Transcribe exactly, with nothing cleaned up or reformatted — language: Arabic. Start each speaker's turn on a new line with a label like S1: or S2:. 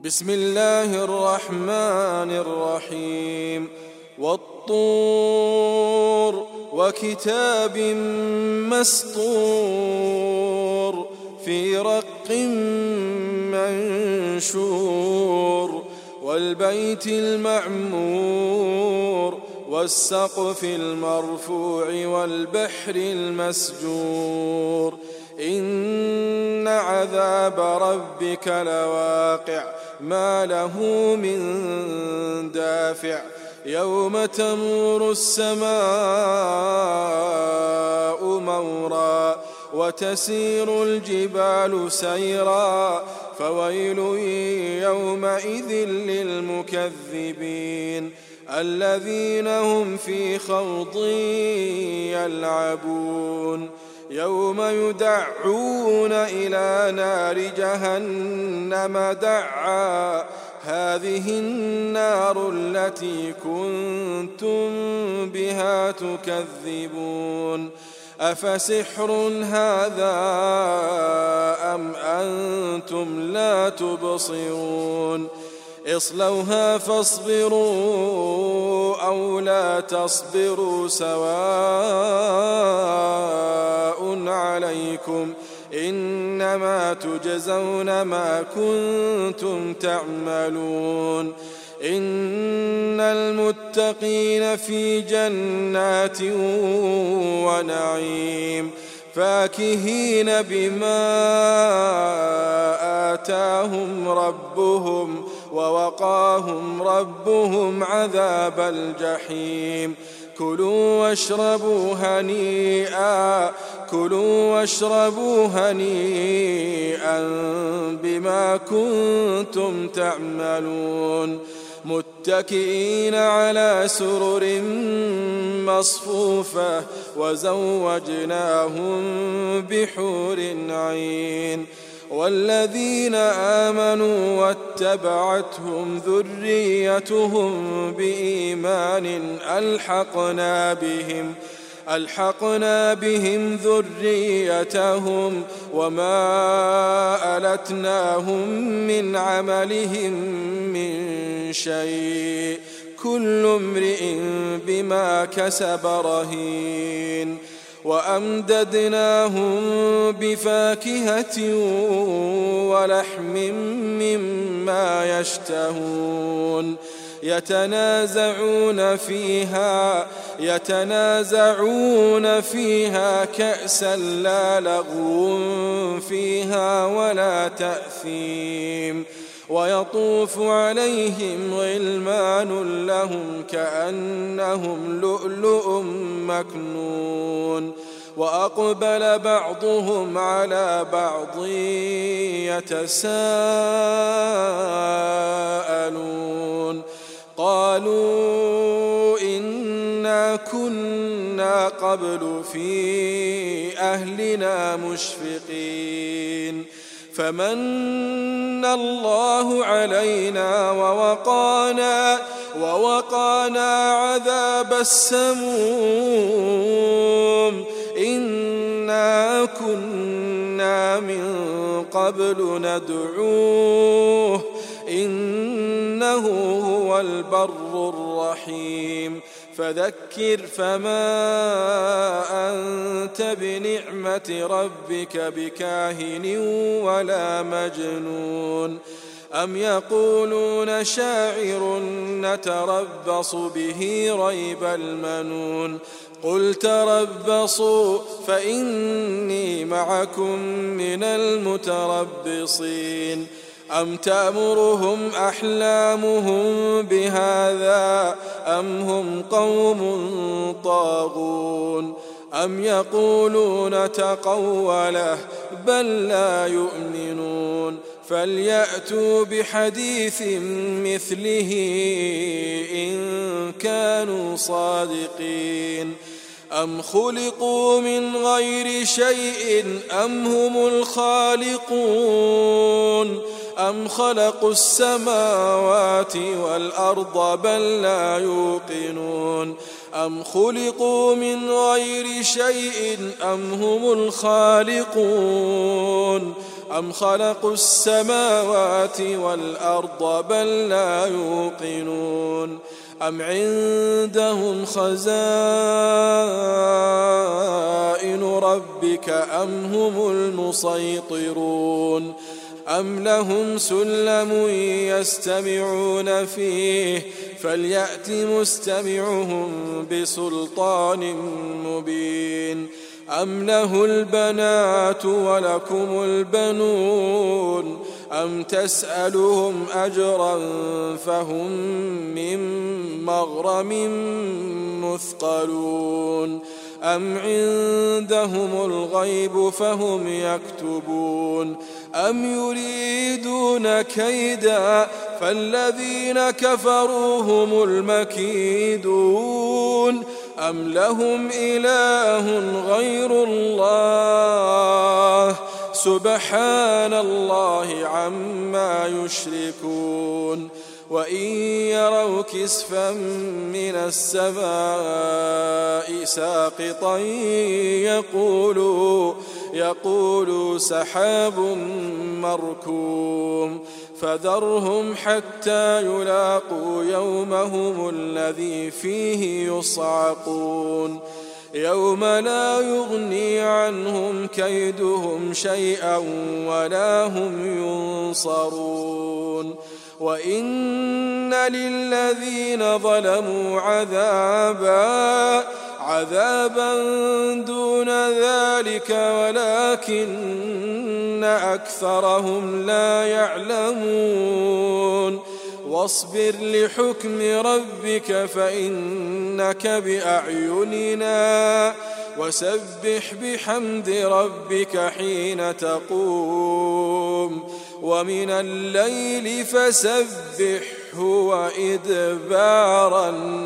S1: بسم الله الرحمن الرحيم والطور وكتاب مسطور في رق منشور والبيت المعمور والسقف المرفوع والبحر المسجور إن عذاب ربك لواقع ما له من دافع يوم تمور السماء مورا وتسير الجبال سيرا فويل يومئذ للمكذبين الذين هم في خوض يلعبون يوم يدعون إلى نار جهنم دعا هذه النار التي كنتم بها تكذبون أفسحر هذا أم أنتم لا تبصرون اصلوها فاصبروا أو لا تصبروا سواء عليكم إنما تجزون ما كنتم تعملون إن المتقين في جنات ونعيم فاكهين بما آتاهم ربهم ووقاهم ربهم عذاب الجحيم كلوا واشربوا هنيئا كلوا واشربوا هنيئا بما كنتم تعملون متكئين على سرر مصفوفة وزوجناهم بحور عين والذين آمنوا واتبعتهم ذريتهم بإيمان ألحقنا بهم ألحقنا بهم ذريتهم وما ألتناهم من عملهم من شيء كل امرئ بما كسب رهين وأمددناهم بفاكهة ولحم مما يشتهون يتنازعون فيها يتنازعون فيها كأسا لا لغو فيها ولا تأثيم ويطوف عليهم غلمان لهم كأنهم لؤلؤ مكنون وأقبل بعضهم على بعض يتساءلون قالوا إنا كنا قبل في أهلنا مشفقين فمن الله علينا ووقانا ووقانا عذاب السموم إنا كنا من قبل ندعوه إنه هو البر الرحيم فذكر فما أنت بنعمة ربك بكاهن ولا مجنون أم يقولون شاعر نتربص به ريب المنون قل تربصوا فإني معكم من المتربصين أم تأمرهم أحلامهم بهذا أم هم قوم طاغون أم يقولون تقوله بل لا يؤمنون فليأتوا بحديث مثله إن كانوا صادقين أم خلقوا من غير شيء أم هم الخالقون أم خلقوا السماوات والأرض بل لا يوقنون أم خلقوا من غير شيء أم هم الخالقون أم خلقوا السماوات والأرض بل لا يوقنون أم عندهم خزائن ربك أم هم المسيطرون أم لهم سلم يستمعون فيه فليأت مستمعهم بسلطان مبين أم له البنات ولكم البنون أم تسألهم أجرا فهم من مغرم مثقلون أم عندهم الغيب فهم يكتبون أم يريدون كيدا فالذين كفروا هم المكيدون أم لهم إله غير الله سبحان الله عما يشركون وإن يروا كسفا من السماء ساقطا يقولوا, يقولوا سحاب مركوم فذرهم حتى يلاقوا يومهم الذي فيه يصعقون يوم لا يغني عنهم كيدهم شيئا ولا هم ينصرون وإن للذين ظلموا عذابا عذابا دون ذلك ولكن أكثرهم لا يعلمون واصبر لحكم ربك فإنك بأعيننا وسبح بحمد ربك حين تقوم ومن الليل فسبحه وإدبار النجوم.